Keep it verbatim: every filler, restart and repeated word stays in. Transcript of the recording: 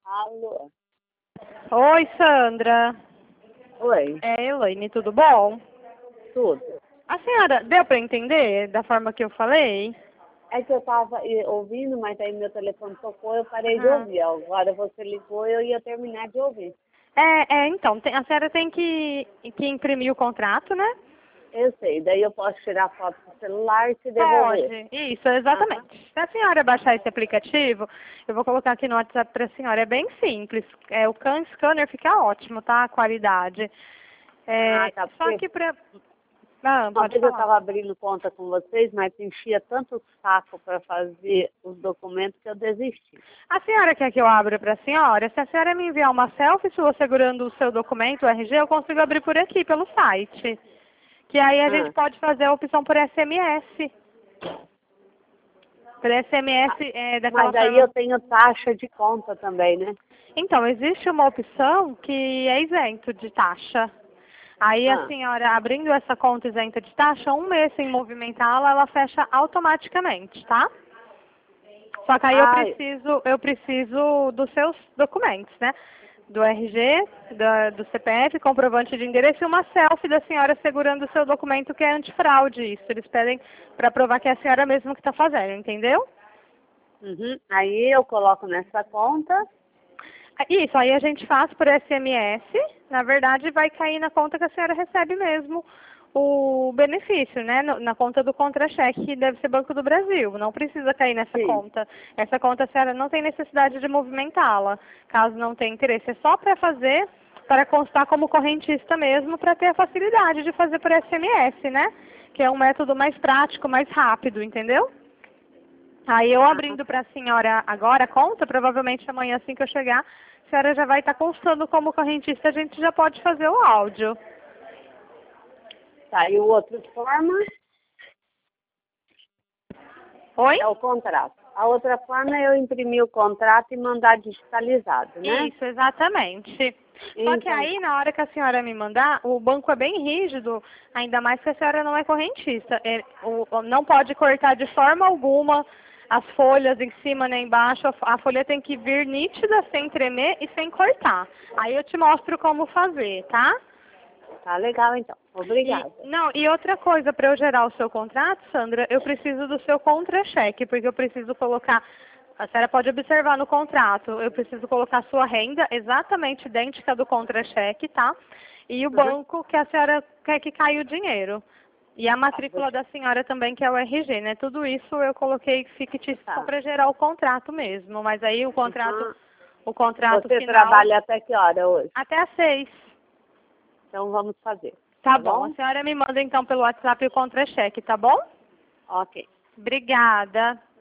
Alô? Oi, Sandra. Oi, É Elaine, tudo bom? tudo. A senhora deu para entender da forma que eu falei? É que eu estava ouvindo, mas aí meu telefone tocou, eu parei de Aham. ouvir. Agora você ligou, eu ia terminar de ouvir. É, é, então, tem- a senhora tem que, que imprimir o contrato, né? Eu sei, daí eu posso tirar foto do celular e te devolver. Pode, isso, Aham. exatamente. Se a senhora baixar esse aplicativo, eu vou colocar aqui no WhatsApp para a senhora. É bem simples. É, o Can Scanner fica ótimo, tá? A qualidade. Ah, É, tá. só Porque que para... Ah, uma pode vez eu falar. estava abrindo conta com vocês, mas enchia tanto saco para fazer os documentos que eu desisti. A senhora quer que eu abra para a senhora? Se a senhora me enviar uma selfie sua segurando o seu documento, o R G, eu consigo abrir por aqui, pelo site. Que aí a gente Ah, pode fazer a opção por S M S. Por S M S é daquela mas aí forma. eu tenho taxa de conta também, né? Então, existe uma opção que é isento de taxa. Aí a Ah, senhora, abrindo essa conta isenta de taxa, um mês sem movimentá-la, ela fecha automaticamente, tá? Só que aí eu ah, preciso, eu preciso dos seus documentos, né? Do R G, da- do C P F, comprovante de endereço e uma selfie da senhora segurando o seu documento que é antifraude. Isso eles pedem para provar que é a senhora mesmo que está fazendo, entendeu? uhum. Aí eu coloco nessa conta. Isso, aí a gente faz por S M S, na verdade vai cair na conta que a senhora recebe mesmo o benefício, né? No- Na conta do contra-cheque, que deve ser Banco do Brasil. Não precisa cair nessa Sim. conta. Essa conta a senhora não tem necessidade de movimentá-la, caso não tenha interesse. É só para fazer, para constar como correntista mesmo, para ter a facilidade de fazer por S M S, né? Que é um método mais prático, mais rápido, entendeu? Aí eu Ah, abrindo para a senhora agora a conta, provavelmente amanhã assim que eu chegar, a senhora já vai estar constando como correntista, a gente já pode fazer o áudio. tá. E o outro forma Oi? é o contrato. A outra forma é eu imprimir o contrato e mandar digitalizado, né? Isso, exatamente. Só que Então, aí, na hora que a senhora me mandar, o banco é bem rígido, ainda mais que a senhora não é correntista. É, o- o- não pode cortar de forma alguma as folhas em cima nem embaixo. A, fo- a folha tem que vir nítida, sem tremer e sem cortar. Aí eu te mostro como fazer, tá? tá legal então. E, Obrigada. não, e outra coisa, para eu gerar o seu contrato, Sandra, eu preciso do seu contra-cheque, porque eu preciso colocar, a senhora pode observar no contrato, eu preciso colocar a sua renda exatamente idêntica do contra-cheque, tá? E o Uhum. banco que a senhora quer que caia o dinheiro. E a Tá, matrícula deixa- da senhora também, que é o R G, né? Tudo isso eu coloquei fictício só tá. para gerar o contrato mesmo, mas aí o contrato, Uhum. o contrato Você final trabalha até que hora hoje? até às seis. Então vamos fazer. Tá Tá bom, a bom? senhora me manda então pelo WhatsApp o contra-cheque, tá bom? Ok. Obrigada.